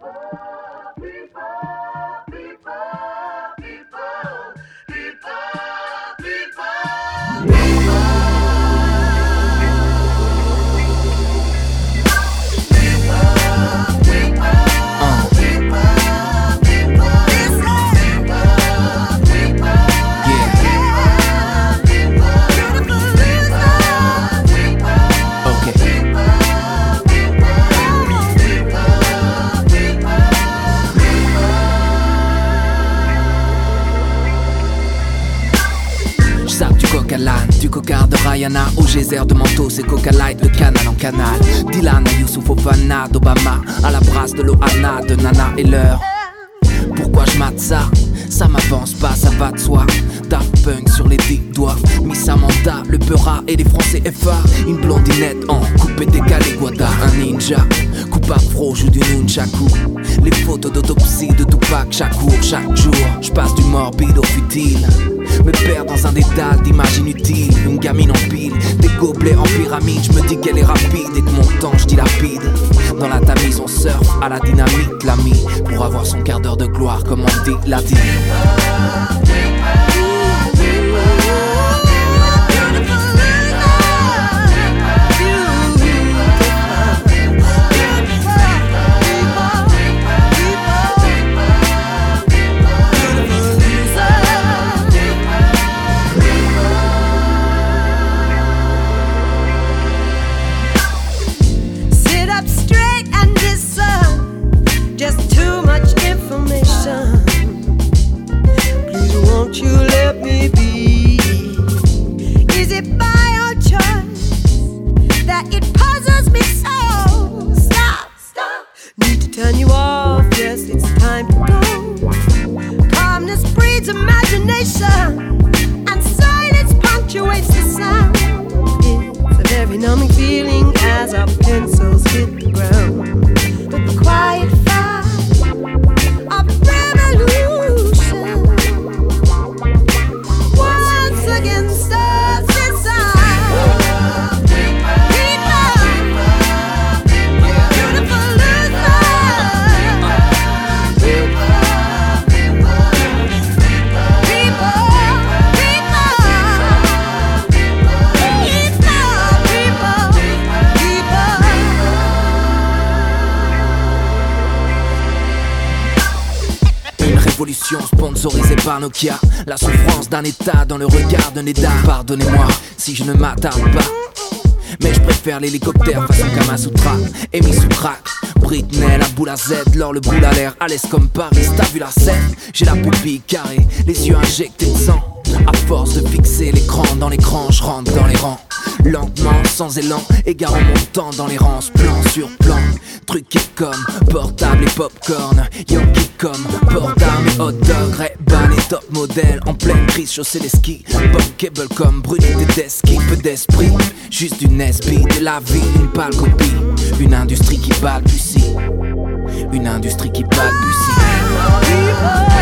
Du coca de Rihanna au geyser de Mentos, c'est Coca Light, le canal en canal. Dylan à Youssouf Fofana, d'Obama à la brasse de Loana, de Nana et l'heure. Pourquoi je mate ça? Ça m'avance pas, ça va de soi. Daft Punk sur les 10 doigts, Miss Amanda, le Peura et les Français FA. Une blondinette en coupé décalé, Guada, un ninja. Coupe afro, joue du nunchaku. Les photos d'autopsie de Tupac, Shakur, chaque jour. J'passe du morbide au futile, me perds dans un dédale d'images inutiles. Une gamine en pile, des gobelets en pyramide. Je me dis qu'elle est rapide et que mon temps je dilapide. Dans la tamise on surfe à la dynamite, l'ami, pour avoir son quart d'heure de gloire comme on dit, l'a dit. Sponsorisé par Nokia, la souffrance d'un état dans le regard d'un état. Pardonnez-moi si je ne m'attarde pas, mais je préfère l'hélicoptère façon Kamasutra, émis sous crack. Britney, la boule à Z, l'or le boule à l'air, à l'aise comme Paris, t'as vu la scène? J'ai la pupille carrée, les yeux injectés de sang. À force de fixer l'écran dans l'écran, je rentre dans les rangs. Lentement, sans élan, égarant mon temps dans les rangs, plan sur plan. Truqué comme portable et popcorn, Yankee comme port d'armes et hot dog, Ray-Ban et top modèle. En pleine crise, chausser les skis, Bob comme Bruni Tedeschi. Peu d'esprit, juste une SB de la vie, une pâle copie. Une industrie qui balbutie, une industrie qui balbutie.